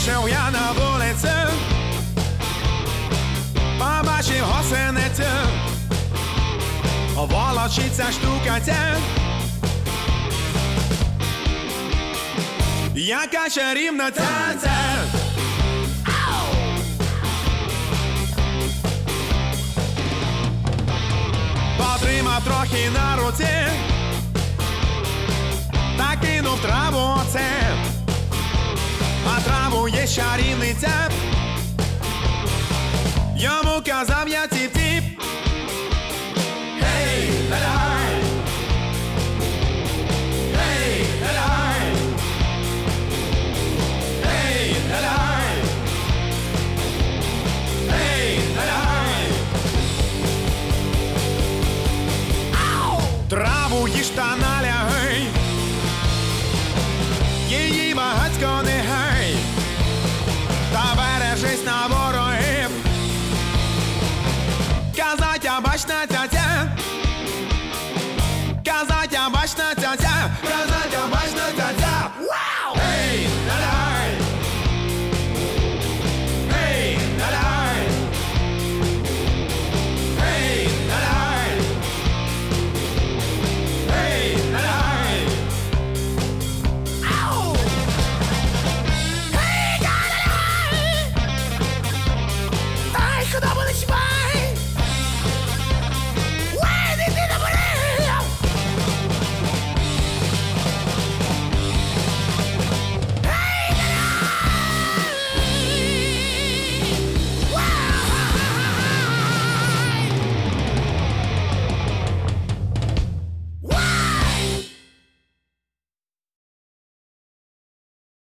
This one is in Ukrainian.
Вийшов я на вулицю, побачив гусеницю, волочиться штука ця, яка чарівна ця. Потримав трохи на руці, та кинув траву оце, а траву є чарівний цеп. Йому казав я тіп-тіп. Гей, ля-ляй! Гей, ля-ляй! Гей, ля-ляй! Гей, ля-ляй! Траву їж та налягай, її багацько не гай, та бережись